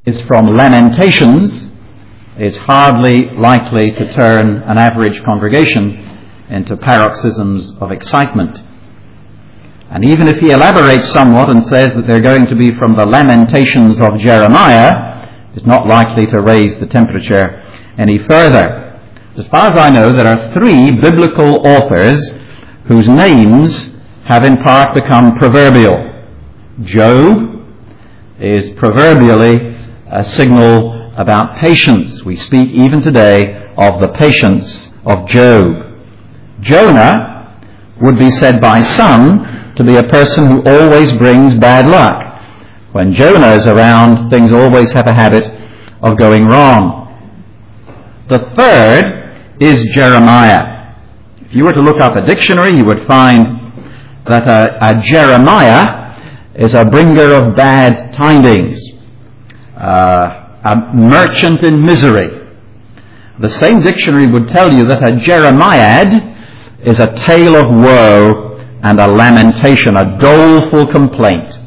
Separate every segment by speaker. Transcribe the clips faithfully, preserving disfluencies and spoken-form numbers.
Speaker 1: is from Lamentations is hardly likely to turn an average congregation into paroxysms of excitement. And even if he elaborates somewhat and says that they're going to be from the Lamentations of Jeremiah, it's not likely to raise the temperature any further. As far as I know, there are three biblical authors whose names have in part become proverbial. Job is proverbially a signal about patience. We speak even today of the patience of Job. Jonah would be said by some to be a person who always brings bad luck. When Jonah is around, things always have a habit of going wrong. The third is Jeremiah. If you were to look up a dictionary, you would find that a, a Jeremiah is a bringer of bad tidings, uh, a merchant in misery. The same dictionary would tell you that a Jeremiad is a tale of woe and a lamentation, a doleful complaint.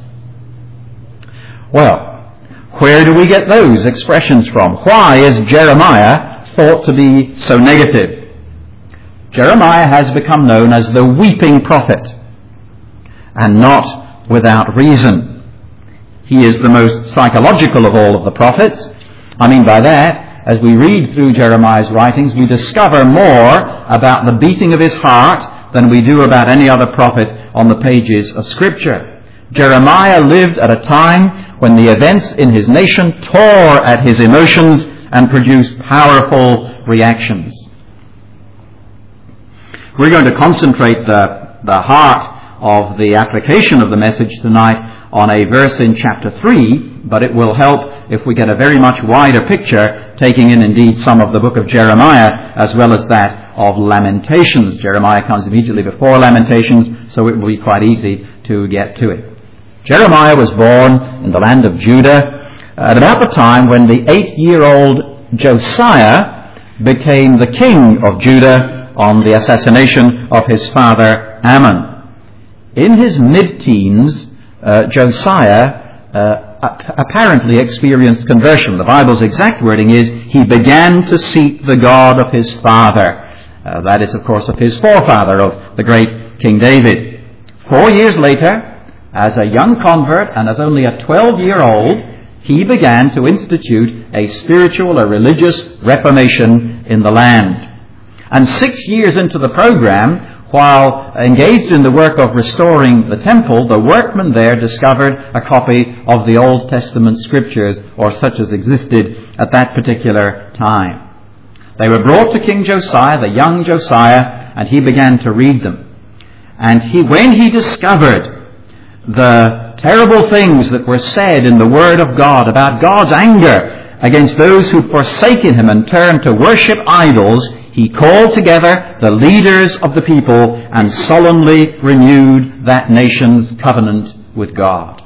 Speaker 1: Well, where do we get those expressions from? Why is Jeremiah thought to be so negative? Jeremiah has become known as the weeping prophet, and not without reason. He is the most psychological of all of the prophets. I mean by that, as we read through Jeremiah's writings, we discover more about the beating of his heart than we do about any other prophet on the pages of Scripture. Jeremiah lived at a time when the events in his nation tore at his emotions and produced powerful reactions. We're going to concentrate the, the heart of the application of the message tonight on a verse in chapter three, but it will help if we get a very much wider picture, taking in indeed some of the book of Jeremiah as well as that of Lamentations. Jeremiah comes immediately before Lamentations, so it will be quite easy to get to it. Jeremiah was born in the land of Judah at about the time when the eight-year-old Josiah became the king of Judah on the assassination of his father Ammon. In his mid-teens, uh, Josiah uh, apparently experienced conversion. The Bible's exact wording is, he began to seek the God of his father. Uh, that is, of course, of his forefather, of the great King David. Four years later, as a young convert and as only a twelve-year-old, he began to institute a spiritual, a religious reformation in the land. And six years into the program, while engaged in the work of restoring the temple, the workmen there discovered a copy of the Old Testament Scriptures, or such as existed at that particular time. They were brought to King Josiah, the young Josiah, and he began to read them. And he, when he discovered the terrible things that were said in the Word of God about God's anger against those who'd forsaken him and turned to worship idols, he called together the leaders of the people and solemnly renewed that nation's covenant with God.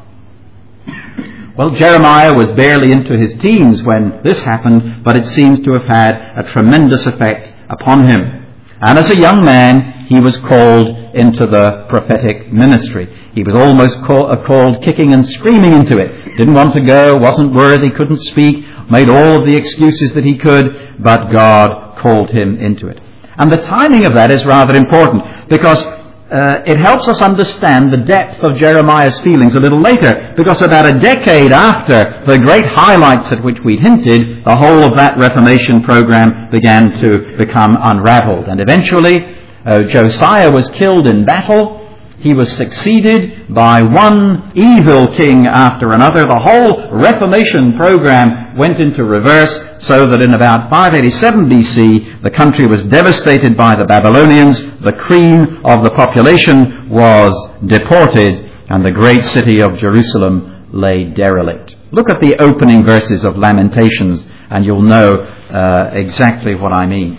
Speaker 1: Well, Jeremiah was barely into his teens when this happened, but it seems to have had a tremendous effect upon him. And as a young man, he was called into the prophetic ministry. He was almost call, uh, called kicking and screaming into it. Didn't want to go, wasn't worthy, couldn't speak, made all of the excuses that he could, but God called him into it. And the timing of that is rather important, because uh, it helps us understand the depth of Jeremiah's feelings a little later, because about a decade after the great highlights at which we hinted, the whole of that Reformation program began to become unraveled. And eventually, uh, Josiah was killed in battle. He was succeeded by one evil king after another. The whole Reformation program went into reverse, so that in about five eighty-seven B C, the country was devastated by the Babylonians. The cream of the population was deported, and the great city of Jerusalem lay derelict. Look at the opening verses of Lamentations, and you'll know uh, exactly what I mean.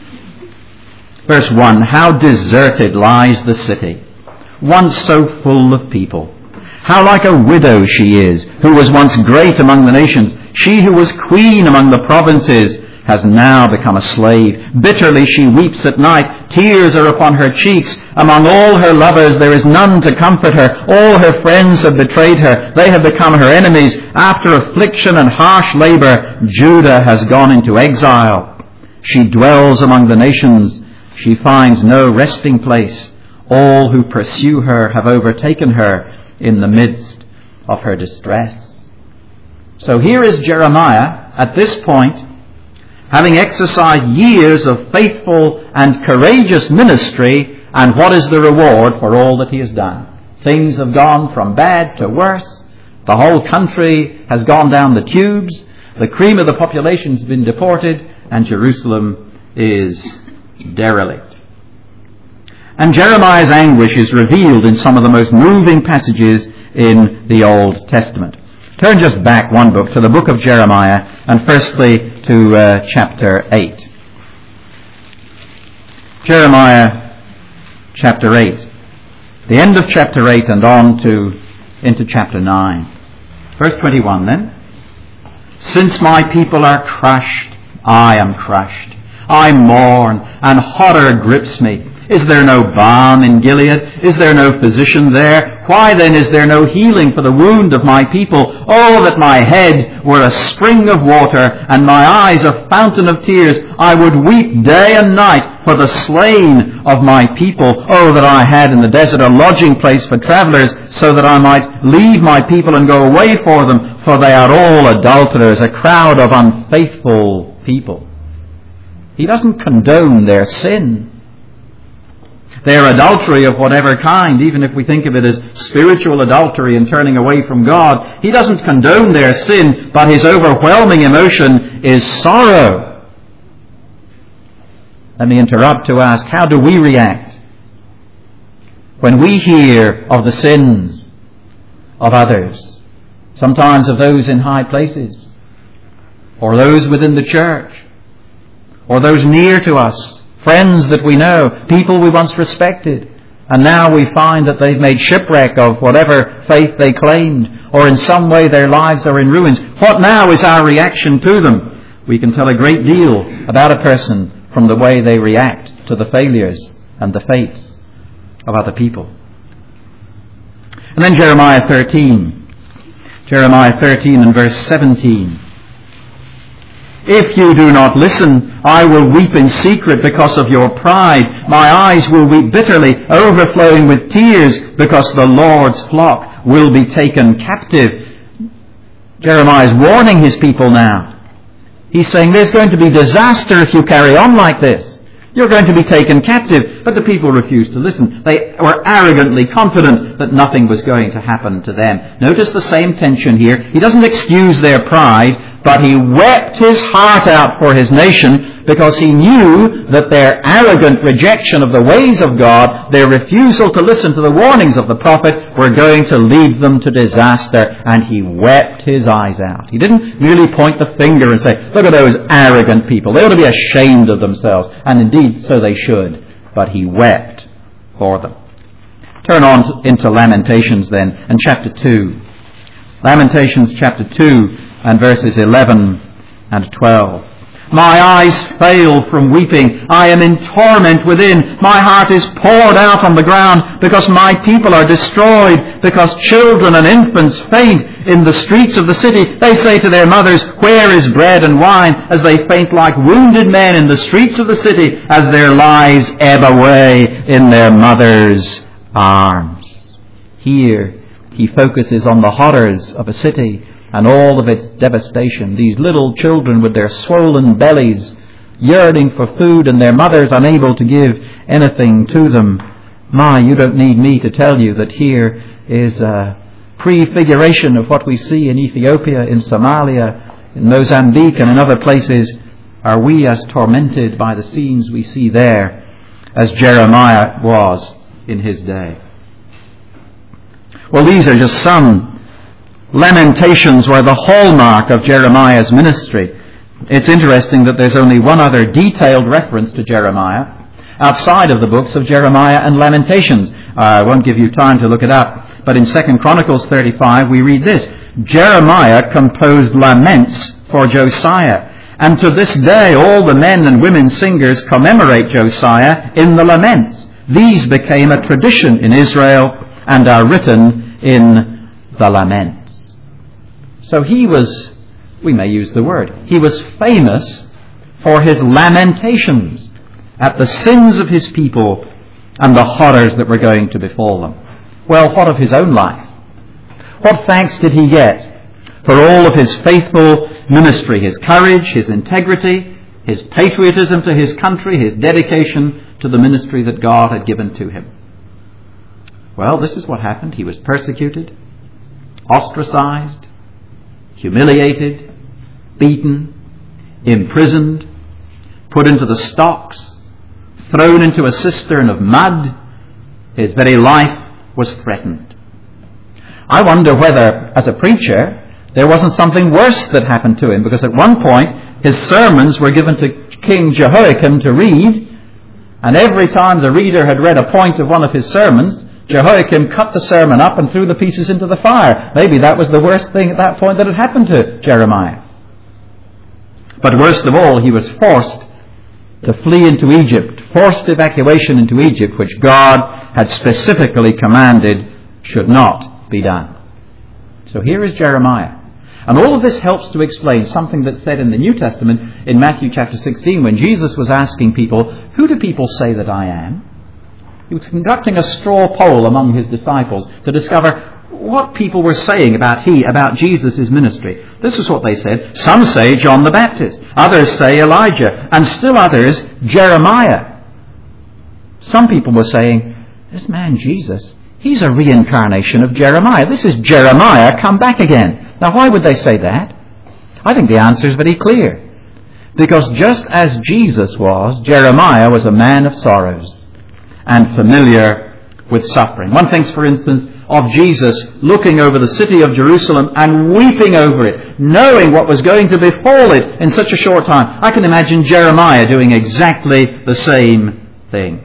Speaker 1: Verse one, how deserted lies the city, once so full of people. How like a widow she is, who was once great among the nations. She who was queen among the provinces has now become a slave. Bitterly she weeps at night. Tears are upon her cheeks. Among all her lovers there is none to comfort her. All her friends have betrayed her. They have become her enemies. After affliction and harsh labor, Judah has gone into exile. She dwells among the nations. She finds no resting place. All who pursue her have overtaken her in the midst of her distress. So here is Jeremiah at this point, having exercised years of faithful and courageous ministry, and what is the reward for all that he has done? Things have gone from bad to worse. The whole country has gone down the tubes. The cream of the population has been deported, and Jerusalem is derelict. And Jeremiah's anguish is revealed in some of the most moving passages in the Old Testament. Turn just back one book to the book of Jeremiah, and firstly to uh, chapter eight. Jeremiah chapter eight. The end of chapter eight and on to into chapter nine. Verse twenty-one then. Since my people are crushed, I am crushed. I mourn, and horror grips me. Is there no balm in Gilead? Is there no physician there? Why then is there no healing for the wound of my people? Oh, that my head were a spring of water, and my eyes a fountain of tears. I would weep day and night for the slain of my people. Oh, that I had in the desert a lodging place for travelers, so that I might leave my people and go away for them, for they are all adulterers, a crowd of unfaithful people. He doesn't condone their sin. Their adultery of whatever kind, even if we think of it as spiritual adultery and turning away from God. He doesn't condone their sin, but his overwhelming emotion is sorrow. Let me interrupt to ask, how do we react when we hear of the sins of others, sometimes of those in high places, or those within the church, or those near to us? Friends that we know, people we once respected, and now we find that they've made shipwreck of whatever faith they claimed, or in some way their lives are in ruins. What now is our reaction to them? We can tell a great deal about a person from the way they react to the failures and the fates of other people. And then Jeremiah thirteen. Jeremiah thirteen and verse seventeen. If you do not listen, I will weep in secret because of your pride. My eyes will weep bitterly, overflowing with tears, because the Lord's flock will be taken captive. Jeremiah is warning his people now. He's saying there's going to be disaster if you carry on like this. You're going to be taken captive. But the people refused to listen. They were arrogantly confident that nothing was going to happen to them. Notice the same tension here. He doesn't excuse their pride, but he wept his heart out for his nation because he knew that their arrogant rejection of the ways of God, their refusal to listen to the warnings of the prophet, were going to lead them to disaster. And he wept his eyes out. He didn't merely point the finger and say, look at those arrogant people. They ought to be ashamed of themselves. And indeed, so they should. But he wept for them. Turn on into Lamentations then, and chapter two. Lamentations chapter two and verses eleven and twelve. My eyes fail from weeping. I am in torment within. My heart is poured out on the ground because my people are destroyed, because children and infants faint in the streets of the city. They say to their mothers, where is bread and wine? As they faint like wounded men in the streets of the city, as their lives ebb away in their mothers' arms. Here he focuses on the horrors of a city and all of its devastation. These little children with their swollen bellies, yearning for food, and their mothers unable to give anything to them. My, you don't need me to tell you that here is a prefiguration of what we see in Ethiopia, in Somalia, in Mozambique, and in other places. Are we as tormented by the scenes we see there as Jeremiah was in his day? Well, these are just some lamentations were the hallmark of Jeremiah's ministry. It's interesting that there's only one other detailed reference to Jeremiah outside of the books of Jeremiah and Lamentations. I won't give you time to look it up. But in Second Chronicles thirty-five we read this. Jeremiah composed laments for Josiah, And to this day, all the men and women singers commemorate Josiah in the laments. These became a tradition in Israel and are written in the laments. So he was, we may use the word, he was famous for his lamentations at the sins of his people and the horrors that were going to befall them. Well, what of his own life? What thanks did he get for all of his faithful ministry, his courage, his integrity, his patriotism to his country, his dedication to the ministry that God had given to him? Well, this is what happened. He was persecuted, ostracized, humiliated, beaten, imprisoned, put into the stocks, thrown into a cistern of mud. His very life was threatened. I wonder whether, as a preacher, there wasn't something worse that happened to him, because at one point his sermons were given to King Jehoiakim to read, and every time the reader had read a point of one of his sermons, Jehoiakim cut the sermon up and threw the pieces into the fire. Maybe that was the worst thing at that point that had happened to Jeremiah. But worst of all, he was forced to flee into Egypt, forced evacuation into Egypt, which God had specifically commanded should not be done. So here is Jeremiah. And all of this helps to explain something that's said in the New Testament in Matthew chapter sixteen, when Jesus was asking people, who do people say that I am? He was conducting a straw poll among his disciples to discover what people were saying about he, about Jesus' ministry. This is what they said. Some say John the Baptist. Others say Elijah. And still others, Jeremiah. Some people were saying, this man Jesus, he's a reincarnation of Jeremiah. This is Jeremiah come back again. Now, why would they say that? I think the answer is very clear. Because just as Jesus was, Jeremiah was a man of sorrows and familiar with suffering. One thinks, for instance, of Jesus looking over the city of Jerusalem and weeping over it, knowing what was going to befall it in such a short time. I can imagine Jeremiah doing exactly the same thing.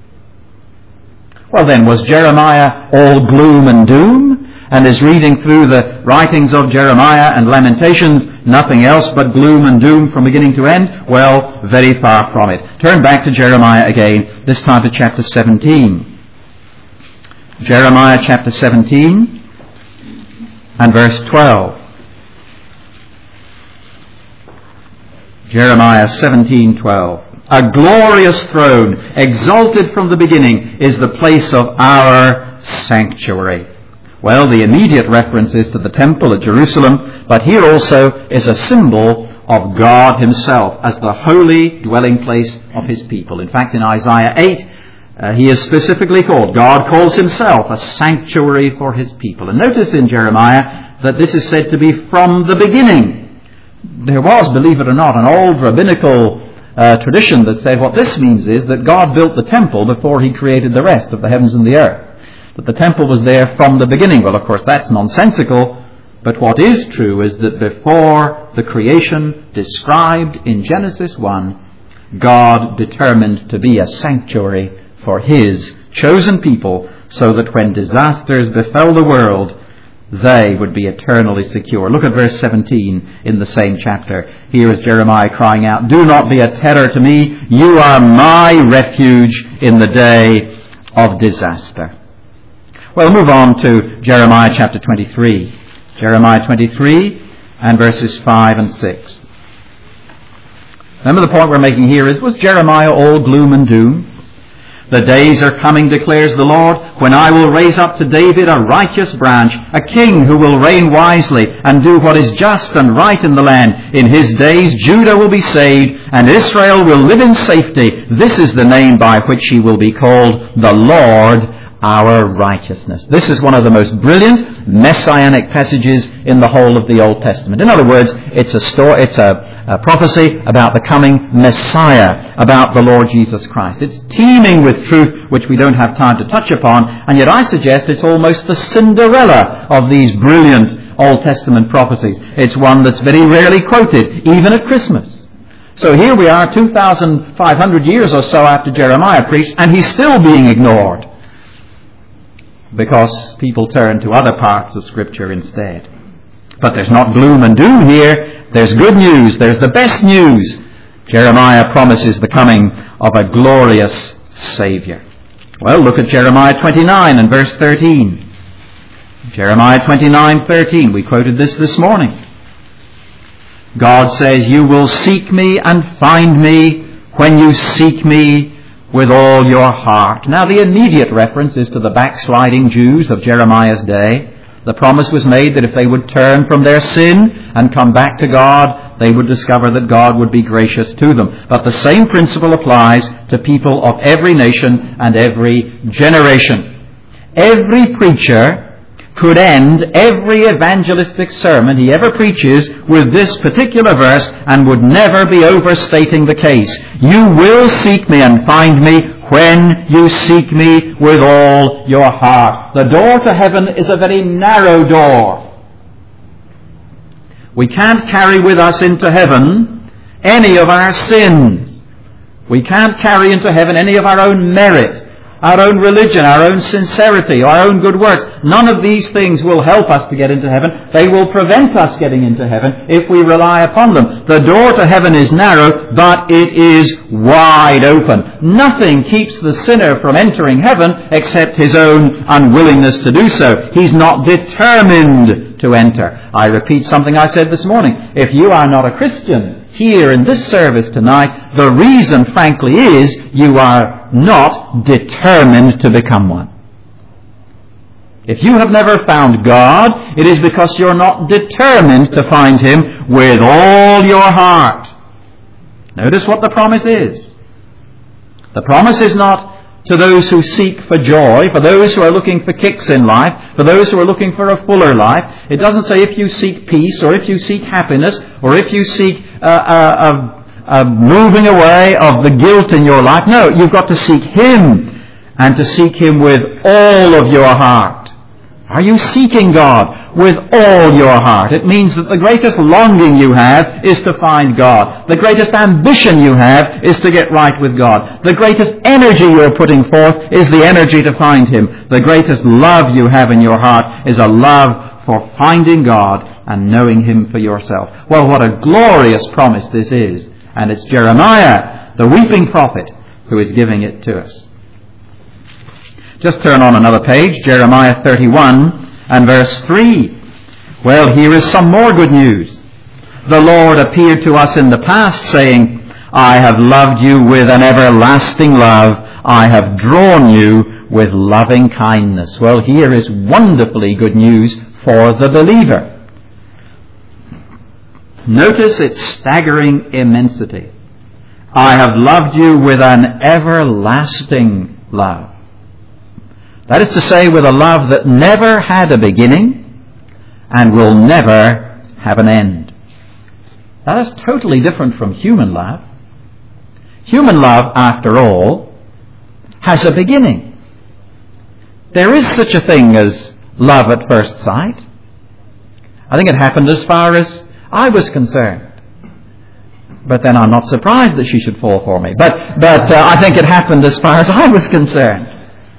Speaker 1: Well then, was Jeremiah all gloom and doom? And is reading through the writings of Jeremiah and Lamentations nothing else but gloom and doom from beginning to end? Well, very far from it. Turn back to Jeremiah again, this time to chapter seventeen. Jeremiah chapter seventeen and verse twelve. Jeremiah seventeen twelve. A glorious throne, exalted from the beginning, is the place of our sanctuary. Well, the immediate reference is to the temple at Jerusalem, but here also is a symbol of God himself as the holy dwelling place of his people. In fact, in Isaiah eight, uh, he is specifically called, God calls himself a sanctuary for his people. And notice in Jeremiah that this is said to be from the beginning. There was, believe it or not, an old rabbinical uh, tradition that said what this means is that God built the temple before he created the rest of the heavens and the earth. That the temple was there from the beginning. Well, of course, that's nonsensical. But what is true is that before the creation described in Genesis one, God determined to be a sanctuary for his chosen people, so that when disasters befell the world, they would be eternally secure. Look at verse seventeen in the same chapter. Here is Jeremiah crying out, do not be a terror to me. You are my refuge in the day of disaster. Well, move on to Jeremiah chapter twenty-three. Jeremiah twenty-three and verses five and six. Remember the point we're making here is, was Jeremiah all gloom and doom? The days are coming, declares the Lord, when I will raise up to David a righteous branch, a king who will reign wisely and do what is just and right in the land. In his days Judah will be saved and Israel will live in safety. This is the name by which he will be called, the Lord our righteousness. This is one of the most brilliant messianic passages in the whole of the Old Testament. In other words, it's a story, it's a, a prophecy about the coming Messiah, about the Lord Jesus Christ. It's teeming with truth which we don't have time to touch upon, and yet I suggest it's almost the Cinderella of these brilliant Old Testament prophecies. It's one that's very rarely quoted, even at Christmas. So here we are, two thousand five hundred years or so after Jeremiah preached, and he's still being ignored, because people turn to other parts of Scripture instead. But there's not gloom and doom here. there's good news, there's the best news. Jeremiah promises the coming of a glorious Savior. Well, look at Jeremiah twenty-nine and verse thirteen. Jeremiah twenty-nine thirteen. We quoted this this morning. God says, "You will seek me and find me when you seek me with all your heart." Now, the immediate reference is to the backsliding Jews of Jeremiah's day. The promise was made that if they would turn from their sin and come back to God, they would discover that God would be gracious to them. But the same principle applies to people of every nation and every generation. Every preacher could end every evangelistic sermon he ever preaches with this particular verse and would never be overstating the case. You will seek me and find me when you seek me with all your heart. The door to heaven is a very narrow door. We can't carry with us into heaven any of our sins. We can't carry into heaven any of our own merit, our own religion, our own sincerity, our own good works. None of these things will help us to get into heaven. They will prevent us getting into heaven if we rely upon them. The door to heaven is narrow, but it is wide open. Nothing keeps the sinner from entering heaven except his own unwillingness to do so. He's not determined to enter. I repeat something I said this morning. If you are not a Christian here in this service tonight, the reason, frankly, is you are not determined to become one. If you have never found God, it is because you're not determined to find Him with all your heart. Notice what the promise is. The promise is not to those who seek for joy, for those who are looking for kicks in life, for those who are looking for a fuller life. It doesn't say if you seek peace, or if you seek happiness, or if you seek uh, a, a, a moving away of the guilt in your life. No, you've got to seek Him, and to seek Him with all of your heart. Are you seeking God with all your heart? It means that the greatest longing you have is to find God. The greatest ambition you have is to get right with God. The greatest energy you're putting forth is the energy to find Him. The greatest love you have in your heart is a love for finding God and knowing Him for yourself. Well, what a glorious promise this is. And it's Jeremiah, the weeping prophet, who is giving it to us. Just turn on another page, Jeremiah thirty-one and verse three. Well, here is some more good news. The Lord appeared to us in the past, saying, I have loved you with an everlasting love. I have drawn you with loving kindness. Well, here is wonderfully good news for the believer. Notice its staggering immensity. I have loved you with an everlasting love. That is to say, with a love that never had a beginning and will never have an end. That is totally different from human love. Human love, after all, has a beginning. There is such a thing as love at first sight. I think it happened as far as I was concerned. But then I'm not surprised that she should fall for me. But, but uh, I think it happened as far as I was concerned.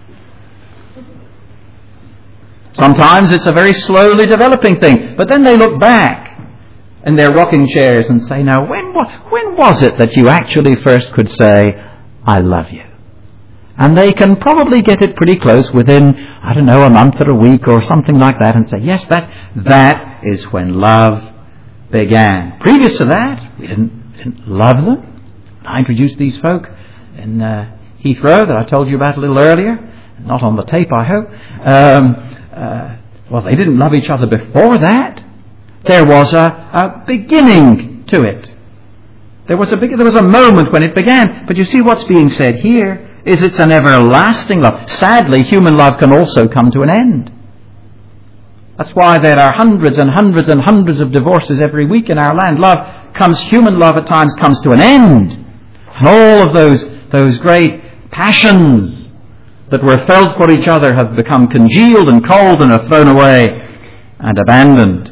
Speaker 1: Sometimes it's a very slowly developing thing. But then they look back in their rocking chairs and say, now, when, when was it that you actually first could say, I love you? And they can probably get it pretty close within, I don't know, a month or a week or something like that, and say, yes, that that is when love began. Previous to that, we didn't, didn't love them. I introduced these folk in uh, Heathrow that I told you about a little earlier. Not on the tape, I hope. Um, uh, well, they didn't love each other before that. There was a, a beginning to it. There was a big, there was a moment when it began. But you see what's being said here is it's an everlasting love. Sadly, human love can also come to an end. That's why there are hundreds and hundreds and hundreds of divorces every week in our land. Love comes, human love at times comes to an end. And all of those, those great passions that were felt for each other have become congealed and cold and are thrown away and abandoned.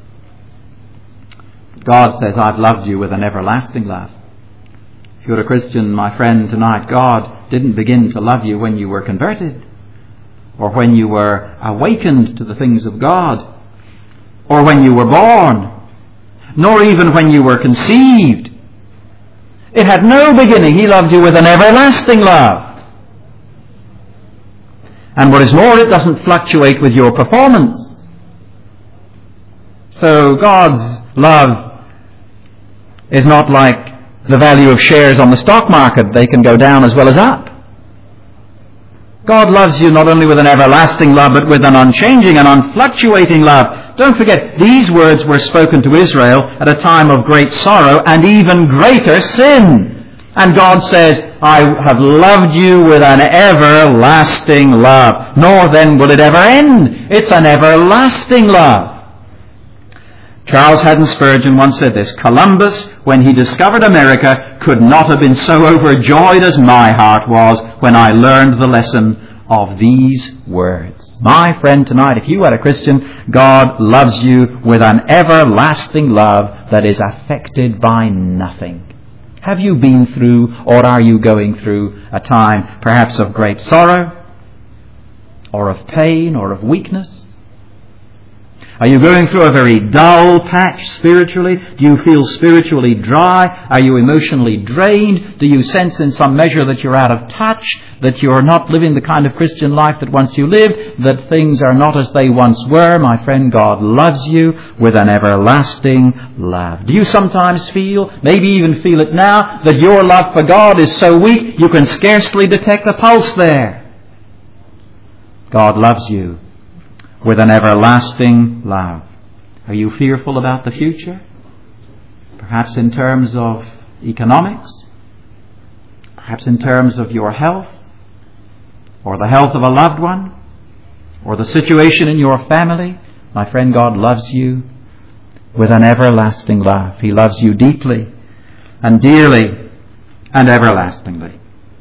Speaker 1: God says, I've loved you with an everlasting love. If you're a Christian, my friend, tonight, God didn't begin to love you when you were converted, or when you were awakened to the things of God, or when you were born. nor even when you were conceived. It had no beginning. He loved you with an everlasting love. And what is more, it doesn't fluctuate with your performance. So God's love is not like the value of shares on the stock market. They can go down as well as up. God loves you not only with an everlasting love, but with an unchanging and unfluctuating love. Don't forget, these words were spoken to Israel at a time of great sorrow and even greater sin. And God says, I have loved you with an everlasting love, nor then will it ever end. It's an everlasting love. Charles Haddon Spurgeon once said this: Columbus, when he discovered America, could not have been so overjoyed as my heart was when I learned the lesson of these words. My friend, tonight, if you are a Christian, God loves you with an everlasting love that is affected by nothing. Have you been through, or are you going through, a time perhaps of great sorrow, or of pain, or of weakness? Are you going through a very dull patch spiritually? Do you feel spiritually dry? Are you emotionally drained? Do you sense in some measure that you're out of touch, that you're not living the kind of Christian life that once you lived, that things are not as they once were? My friend, God loves you with an everlasting love. Do you sometimes feel, maybe even feel it now, that your love for God is so weak you can scarcely detect a pulse there? God loves you with an everlasting love. Are you fearful about the future? Perhaps in terms of economics? Perhaps in terms of your health? Or the health of a loved one? Or the situation in your family? My friend, God loves you with an everlasting love. He loves you deeply and dearly and everlastingly.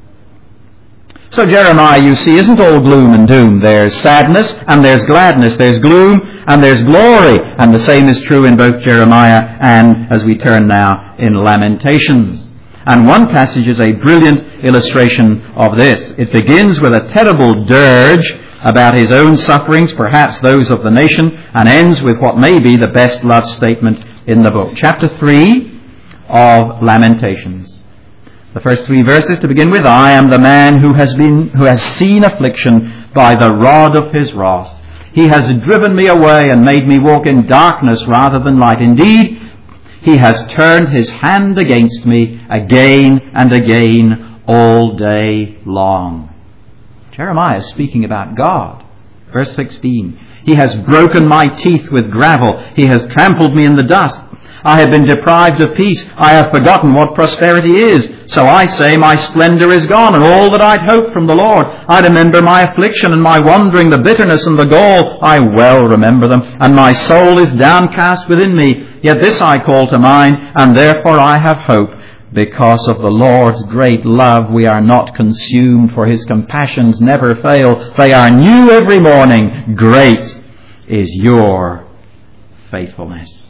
Speaker 1: So Jeremiah, you see, isn't all gloom and doom. There's sadness and there's gladness. There's gloom and there's glory. And the same is true in both Jeremiah and, as we turn now, in Lamentations. And one passage is a brilliant illustration of this. It begins with a terrible dirge about his own sufferings, perhaps those of the nation, and ends with what may be the best love statement in the book. Chapter three of Lamentations. The first three verses to begin with: I am the man who has been, who has seen affliction by the rod of his wrath. He has driven me away and made me walk in darkness rather than light. Indeed, he has turned his hand against me again and again all day long. Jeremiah is speaking about God. Verse sixteen. He has broken my teeth with gravel. He has trampled me in the dust. I have been deprived of peace. I have forgotten what prosperity is. So I say, my splendor is gone, and all that I'd hoped from the Lord. I remember my affliction and my wandering, the bitterness and the gall. I well remember them, and my soul is downcast within me. Yet this I call to mind, and therefore I have hope. Because of the Lord's great love, we are not consumed, for his compassions never fail. They are new every morning. Great is your faithfulness.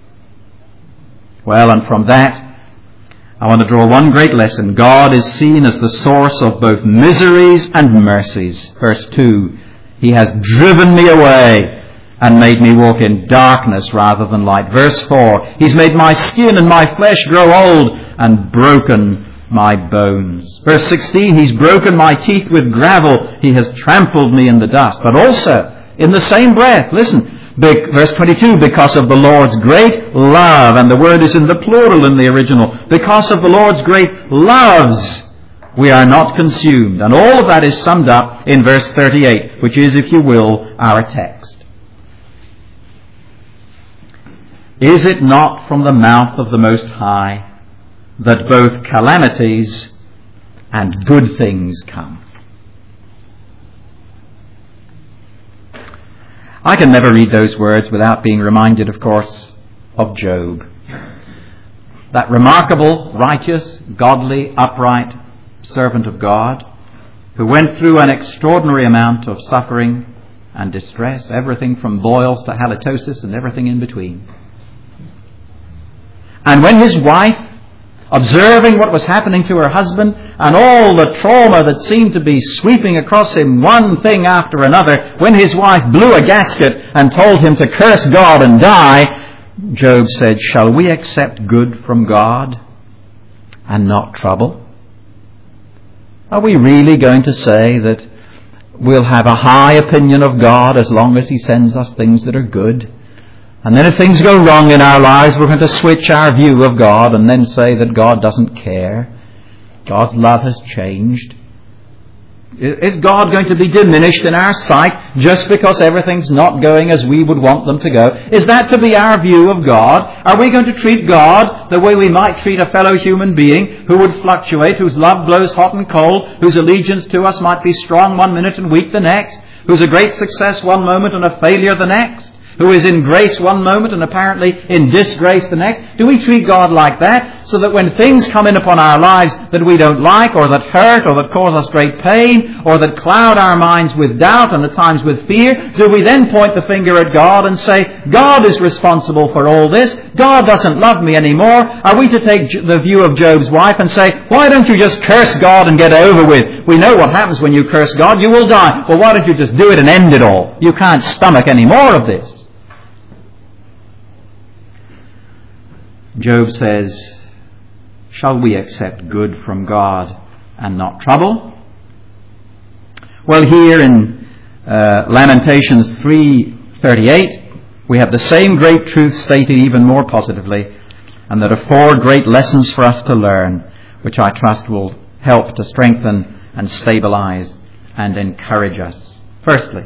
Speaker 1: Well, and from that, I want to draw one great lesson. God is seen as the source of both miseries and mercies. Verse two, he has driven me away and made me walk in darkness rather than light. Verse four, he's made my skin and my flesh grow old and broken my bones. Verse sixteen, he's broken my teeth with gravel. He has trampled me in the dust. But also, in the same breath, listen, verse twenty-two, because of the Lord's great love, and the word is in the plural in the original, because of the Lord's great loves, we are not consumed. And all of that is summed up in verse thirty-eight, which is, if you will, our text. Is it not from the mouth of the Most High that both calamities and good things come? I can never read those words without being reminded, of course, of Job. That remarkable, righteous, godly, upright servant of God who went through an extraordinary amount of suffering and distress, everything from boils to halitosis and everything in between. And when his wife, observing what was happening to her husband and all the trauma that seemed to be sweeping across him, one thing after another, when his wife blew a gasket and told him to curse God and die, Job said, "Shall we accept good from God and not trouble?" Are we really going to say that we'll have a high opinion of God as long as He sends us things that are good? And then if things go wrong in our lives, we're going to switch our view of God and then say that God doesn't care. God's love has changed. Is God going to be diminished in our sight just because everything's not going as we would want them to go? Is that to be our view of God? Are we going to treat God the way we might treat a fellow human being who would fluctuate, whose love blows hot and cold, whose allegiance to us might be strong one minute and weak the next, who's a great success one moment and a failure the next, who is in grace one moment and apparently in disgrace the next? Do we treat God like that, so that when things come in upon our lives that we don't like, or that hurt, or that cause us great pain, or that cloud our minds with doubt and at times with fear, do we then point the finger at God and say, God is responsible for all this, God doesn't love me anymore? Are we to take the view of Job's wife and say, why don't you just curse God and get it over with? We know what happens when you curse God, you will die. Well, why don't you just do it and end it all? You can't stomach any more of this. Job says, shall we accept good from God and not trouble? Well, here in uh, Lamentations three thirty-eight, we have the same great truth stated even more positively, and there are four great lessons for us to learn, which I trust will help to strengthen and stabilize and encourage us. Firstly,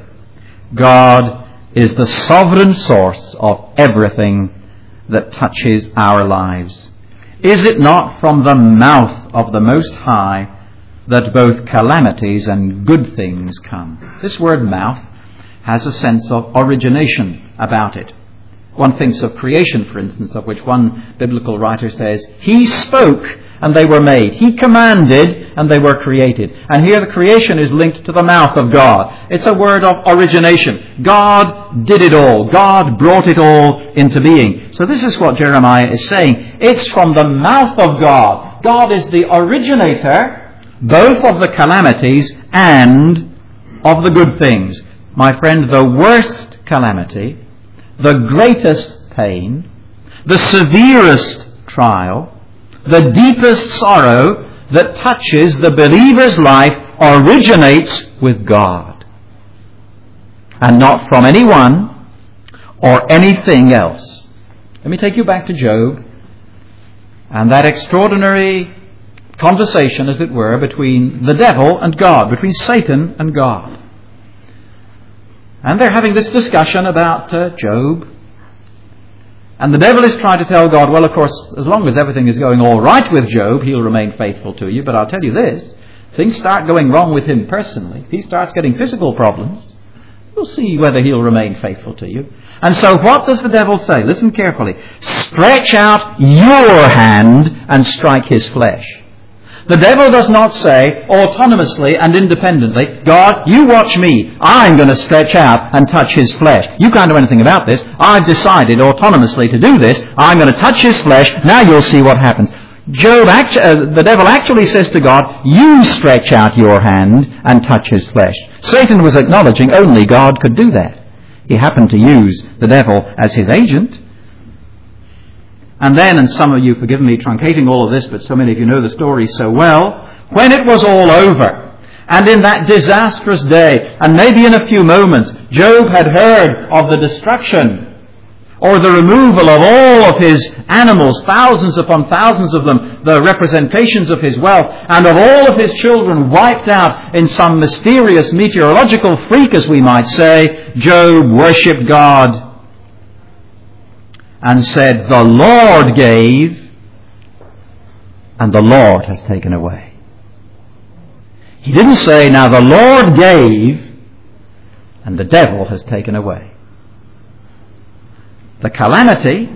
Speaker 1: God is the sovereign source of everything that touches our lives. Is it not from the mouth of the Most High that both calamities and good things come? This word mouth has a sense of origination about it. One thinks of creation, for instance, of which one biblical writer says, He spoke and they were made. He commanded and they were created. And here the creation is linked to the mouth of God. It's a word of origination. God did it all. God brought it all into being. So this is what Jeremiah is saying. It's from the mouth of God. God is the originator both of the calamities and of the good things. My friend, the worst calamity, the greatest pain, the severest trial, the deepest sorrow that touches the believer's life originates with God and not from anyone or anything else. Let me take you back to Job and that extraordinary conversation, as it were, between the devil and God, between Satan and God. And they're having this discussion about uh, Job. And the devil is trying to tell God, well, of course, as long as everything is going all right with Job, he'll remain faithful to you. But I'll tell you this, things start going wrong with him personally. If he starts getting physical problems, we'll see whether he'll remain faithful to you. And so what does the devil say? Listen carefully. Stretch out your hand and strike his flesh. The devil does not say autonomously and independently, God, you watch me. I'm going to stretch out and touch his flesh. You can't do anything about this. I've decided autonomously to do this. I'm going to touch his flesh. Now you'll see what happens. Job, actu- uh, the devil actually says to God, you stretch out your hand and touch his flesh. Satan was acknowledging only God could do that. He happened to use the devil as his agent. And then, and some of you forgive me truncating all of this, but so many of you know the story so well, when it was all over, and in that disastrous day, and maybe in a few moments, Job had heard of the destruction or the removal of all of his animals, thousands upon thousands of them, the representations of his wealth, and of all of his children wiped out in some mysterious meteorological freak, as we might say, Job worshipped God and said, the Lord gave, and the Lord has taken away. He didn't say, now the Lord gave, and the devil has taken away. The calamity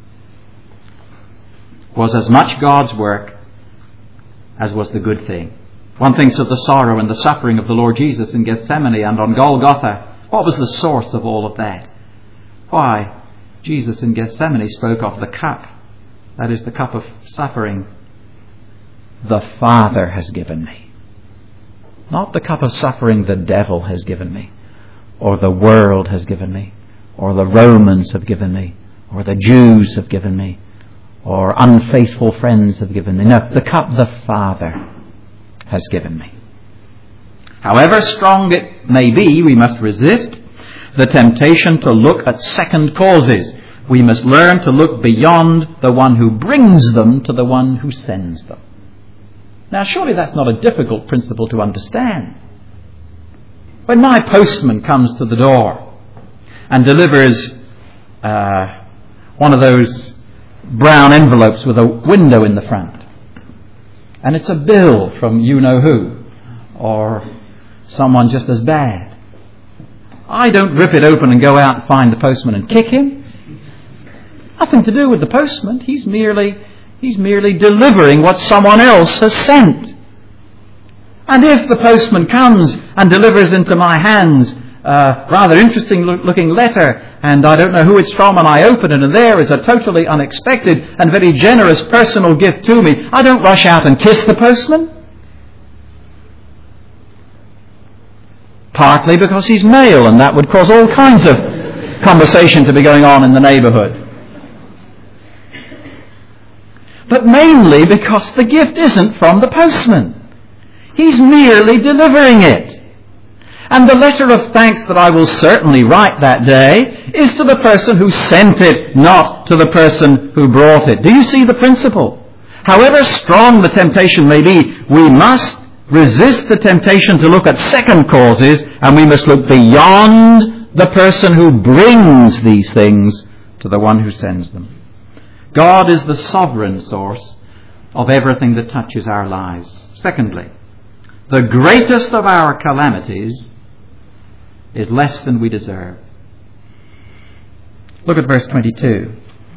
Speaker 1: was as much God's work as was the good thing. One thinks of the sorrow and the suffering of the Lord Jesus in Gethsemane and on Golgotha. What was the source of all of that? Why? Jesus in Gethsemane spoke of the cup, that is the cup of suffering, the Father has given me. Not the cup of suffering the devil has given me, or the world has given me, or the Romans have given me, or the Jews have given me, or unfaithful friends have given me. No, the cup the Father has given me. However strong it may be, we must resist the temptation to look at second causes. We must learn to look beyond the one who brings them to the one who sends them. Now, surely that's not a difficult principle to understand. When my postman comes to the door and delivers uh, one of those brown envelopes with a window in the front, and it's a bill from you-know-who, or someone just as bad, I don't rip it open and go out and find the postman and kick him. Nothing to do with the postman. He's merely, he's merely delivering what someone else has sent. And if the postman comes and delivers into my hands a rather interesting looking letter, and I don't know who it's from, and I open it, and there is a totally unexpected and very generous personal gift to me, I don't rush out and kiss the postman. Partly because he's male, and that would cause all kinds of conversation to be going on in the neighbourhood. But mainly because the gift isn't from the postman. He's merely delivering it. And the letter of thanks that I will certainly write that day is to the person who sent it, not to the person who brought it. Do you see the principle? However strong the temptation may be, we must resist the temptation to look at second causes, and we must look beyond the person who brings these things to the one who sends them. God is the sovereign source of everything that touches our lives. Secondly, the greatest of our calamities is less than we deserve. Look at verse twenty-two.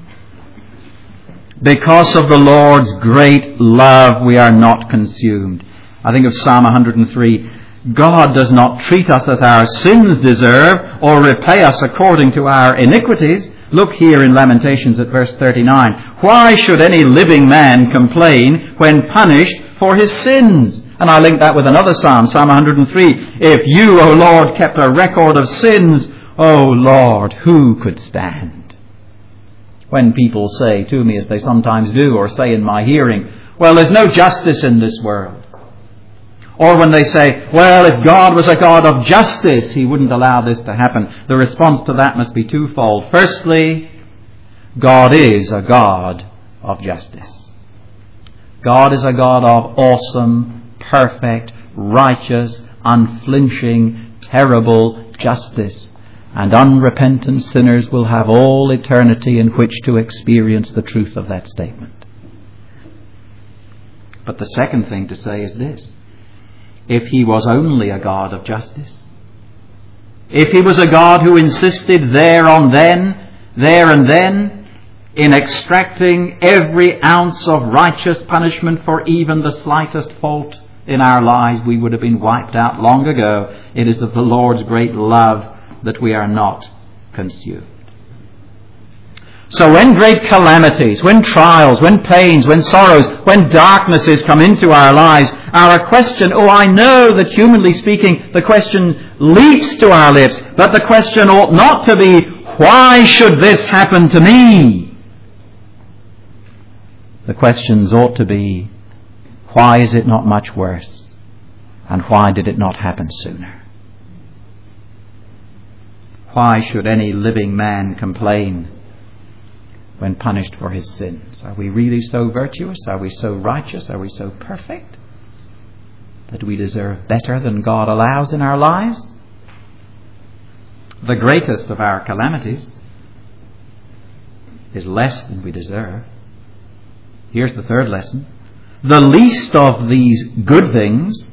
Speaker 1: Because of the Lord's great love, we are not consumed. I think of Psalm one hundred three. God does not treat us as our sins deserve, or repay us according to our iniquities. Look here in Lamentations at verse thirty-nine. Why should any living man complain when punished for his sins? And I link that with another psalm, Psalm one hundred three. If you, O Lord, kept a record of sins, O Lord, who could stand? When people say to me, as they sometimes do, or say in my hearing, well, there's no justice in this world. Or when they say, well, if God was a God of justice, he wouldn't allow this to happen. The response to that must be twofold. Firstly, God is a God of justice. God is a God of awesome, perfect, righteous, unflinching, terrible justice. And unrepentant sinners will have all eternity in which to experience the truth of that statement. But the second thing to say is this. If he was only a God of justice, if he was a God who insisted there on then, there and then, in extracting every ounce of righteous punishment for even the slightest fault in our lives, we would have been wiped out long ago. It is of the Lord's great love that we are not consumed. So when great calamities, when trials, when pains, when sorrows, when darknesses come into our lives, our question, oh, I know that humanly speaking, the question leaps to our lips, but the question ought not to be, why should this happen to me? The questions ought to be, why is it not much worse? And why did it not happen sooner? Why should any living man complain when punished for his sins? Are we really so virtuous? Are we so righteous? Are we so perfect that we deserve better than God allows in our lives? The greatest of our calamities is less than we deserve. Here's the third lesson. The least of these good things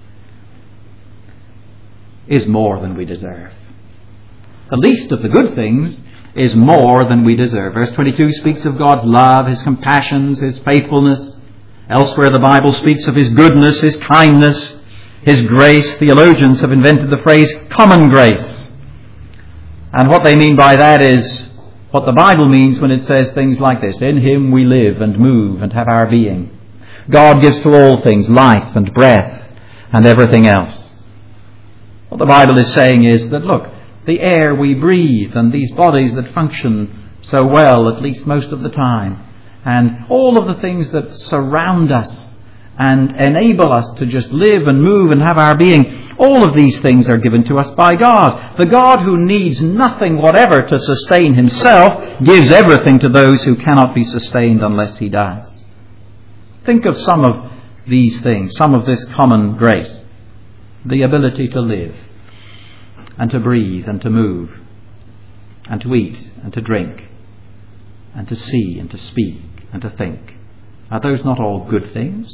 Speaker 1: is more than we deserve. The least of the good things is more than we deserve. Verse twenty-two speaks of God's love, his compassions, his faithfulness. Elsewhere the Bible speaks of his goodness, his kindness, his grace. Theologians have invented the phrase common grace. And what they mean by that is what the Bible means when it says things like this. In him we live and move and have our being. God gives to all things life and breath and everything else. What the Bible is saying is that, look, the air we breathe and these bodies that function so well, at least most of the time. And all of the things that surround us and enable us to just live and move and have our being, all of these things are given to us by God. The God who needs nothing whatever to sustain himself gives everything to those who cannot be sustained unless he does. Think of some of these things, some of this common grace. The ability to live and to breathe and to move and to eat and to drink and to see and to speak and to think. Are those not all good things?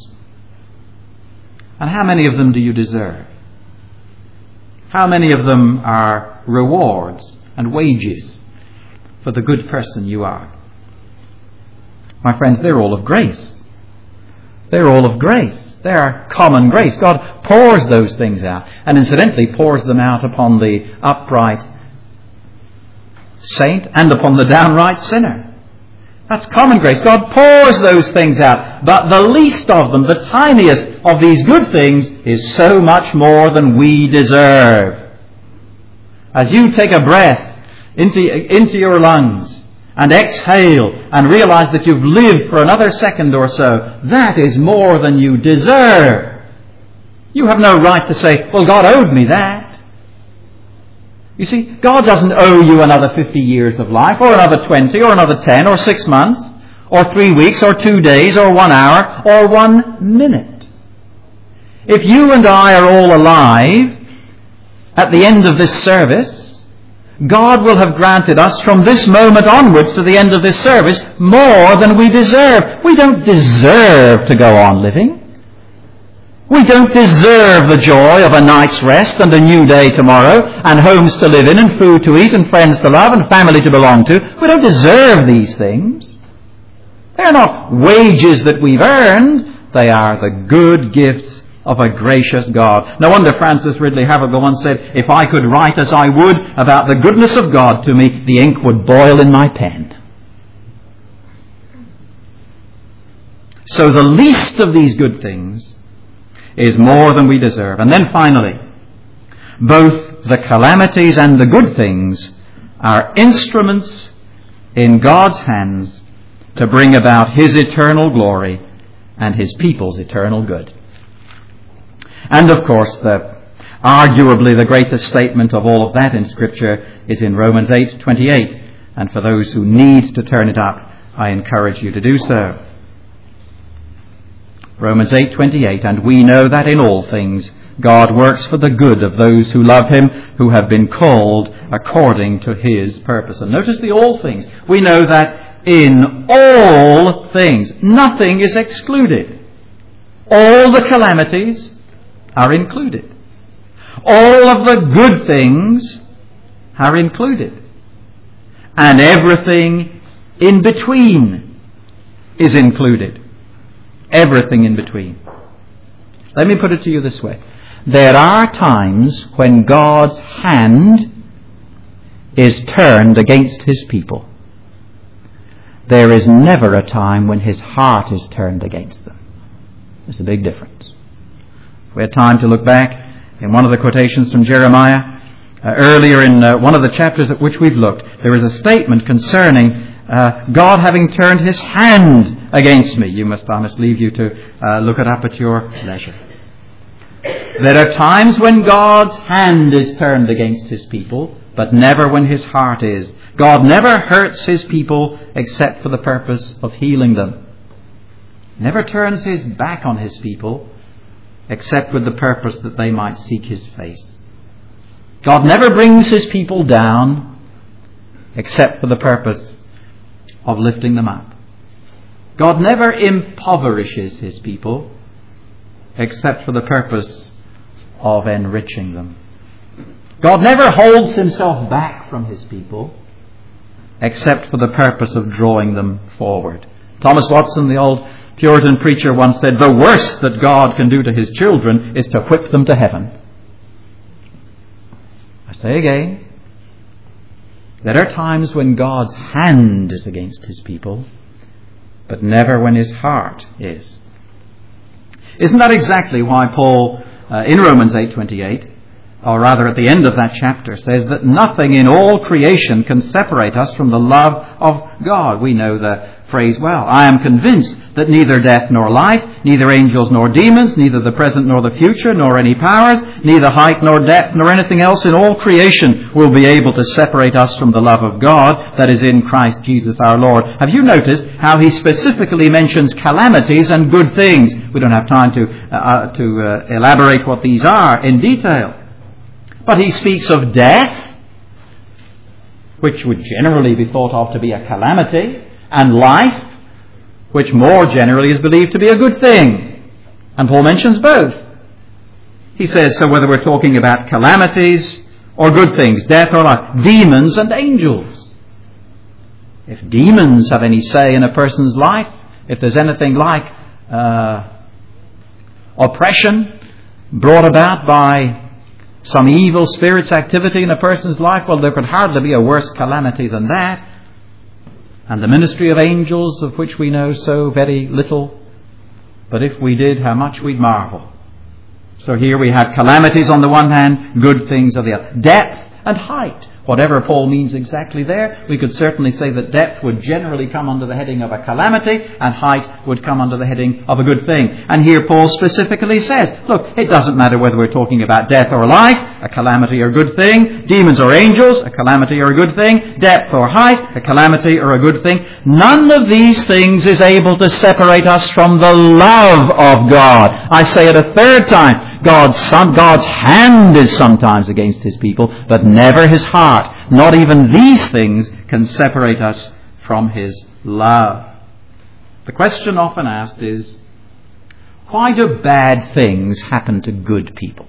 Speaker 1: And how many of them do you deserve? How many of them are rewards and wages for the good person you are? My friends, they're all of grace. They're all of grace. They are common grace. God pours those things out, and incidentally pours them out upon the upright saint and upon the downright sinner. That's common grace. God pours those things out. But the least of them, the tiniest of these good things, is so much more than we deserve. As you take a breath into, into your lungs and exhale and realize that you've lived for another second or so, that is more than you deserve. You have no right to say, well, God owed me that. You see, God doesn't owe you another fifty years of life, or another twenty, or another ten, or six months, or three weeks, or two days, or one hour, or one minute. If you and I are all alive at the end of this service, God will have granted us from this moment onwards to the end of this service more than we deserve. We don't deserve to go on living. We don't deserve the joy of a night's rest and a new day tomorrow and homes to live in and food to eat and friends to love and family to belong to. We don't deserve these things. They're not wages that we've earned. They are the good gifts of a gracious God. No wonder Francis Ridley Havergal once said, if I could write as I would about the goodness of God to me, the ink would boil in my pen. So the least of these good things is more than we deserve. And then finally, both the calamities and the good things are instruments in God's hands to bring about His eternal glory and His people's eternal good. And of course, the, arguably the greatest statement of all of that in Scripture is in Romans eight twenty-eight. And for those who need to turn it up, I encourage you to do so. Romans eight twenty-eight, and we know that in all things God works for the good of those who love Him, who have been called according to His purpose. And notice the all things. We know that in all things, nothing is excluded. All the calamities are included. All of the good things are included. And everything in between is included. Everything in between. Let me put it to you this way. There are times when God's hand is turned against His people. There is never a time when His heart is turned against them. There's a big difference. If we had time to look back in one of the quotations from Jeremiah, uh, earlier in uh, one of the chapters at which we've looked, there is a statement concerning Uh, God having turned His hand against me. You must, I must leave you to uh, look it up at your leisure. There are times when God's hand is turned against His people, but never when His heart is. God never hurts His people except for the purpose of healing them. Never turns His back on His people except with the purpose that they might seek His face. God never brings His people down except for the purpose of lifting them up. God never impoverishes His people except for the purpose of enriching them. God never holds Himself back from His people except for the purpose of drawing them forward. Thomas Watson, the old Puritan preacher, once said, the worst that God can do to His children is to whip them to heaven. I say again, there are times when God's hand is against His people, but never when His heart is. Isn't that exactly why Paul, uh, in Romans eight twenty-eight, or rather at the end of that chapter, says that nothing in all creation can separate us from the love of God. We know the phrase well. I am convinced that neither death nor life, neither angels nor demons, neither the present nor the future, nor any powers, neither height nor depth, nor anything else in all creation will be able to separate us from the love of God that is in Christ Jesus our Lord. Have you noticed how he specifically mentions calamities and good things? We don't have time to, uh, to uh, elaborate what these are in detail. But he speaks of death, which would generally be thought of to be a calamity, and life, which more generally is believed to be a good thing. And Paul mentions both. He says, so whether we're talking about calamities or good things, death or life, demons and angels. If demons have any say in a person's life, if there's anything like uh, oppression brought about by some evil spirit's activity in a person's life, well, there could hardly be a worse calamity than that. And the ministry of angels, of which we know so very little, but if we did, how much we'd marvel. So here we have calamities on the one hand, good things on the other. Depth and height. Whatever Paul means exactly there, we could certainly say that depth would generally come under the heading of a calamity and height would come under the heading of a good thing. And here Paul specifically says, look, it doesn't matter whether we're talking about death or life, a calamity or a good thing, demons or angels, a calamity or a good thing, depth or height, a calamity or a good thing. None of these things is able to separate us from the love of God. I say it a third time. God's, son, God's hand is sometimes against his people, but never his heart. Not even these things can separate us from his love. The question often asked is, why do bad things happen to good people?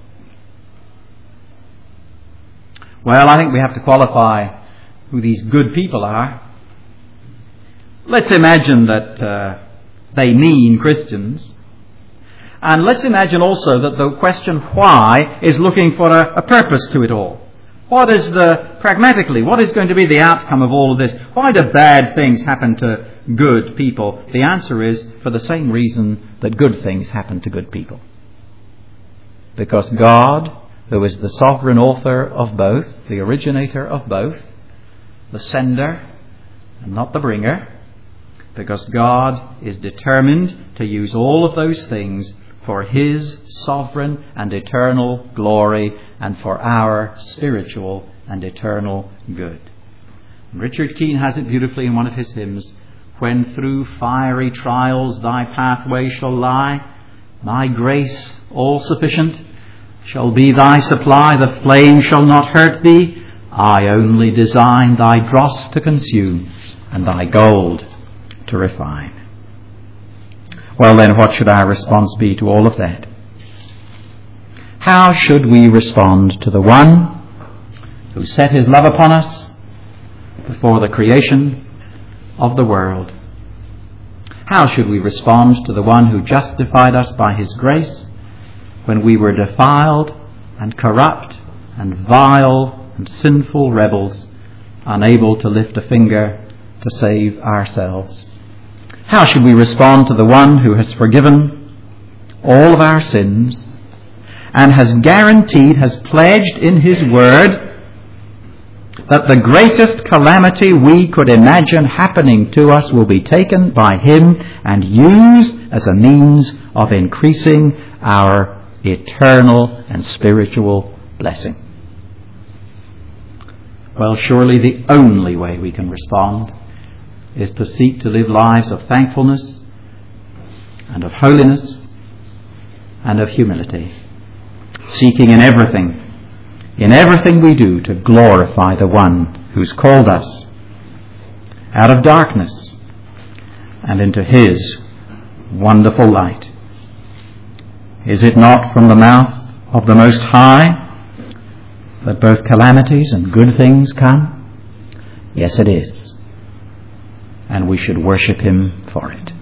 Speaker 1: Well, I think we have to qualify who these good people are. Let's imagine that uh, they mean Christians. And let's imagine also that the question why is looking for a, a purpose to it all. What is the, pragmatically, what is going to be the outcome of all of this? Why do bad things happen to good people? The answer is for the same reason that good things happen to good people. Because God, who is the sovereign author of both, the originator of both, the sender and not the bringer, because God is determined to use all of those things for his sovereign and eternal glory and for our spiritual and eternal good. Richard Keane has it beautifully in one of his hymns, when through fiery trials thy pathway shall lie, my grace all sufficient shall be thy supply, the flame shall not hurt thee, I only design thy dross to consume and thy gold to refine. Well then, what should our response be to all of that? How should we respond to the one who set his love upon us before the creation of the world? How should we respond to the one who justified us by his grace when we were defiled and corrupt and vile and sinful rebels, unable to lift a finger to save ourselves? How should we respond to the one who has forgiven all of our sins and has guaranteed, has pledged in his word that the greatest calamity we could imagine happening to us will be taken by him and used as a means of increasing our eternal and spiritual blessing? Well, surely the only way we can respond is to seek to live lives of thankfulness and of holiness and of humility, seeking in everything, in everything we do to glorify the one who's called us out of darkness and into his wonderful light. Is it not from the mouth of the Most High that both calamities and good things come? Yes, it is. And we should worship him for it.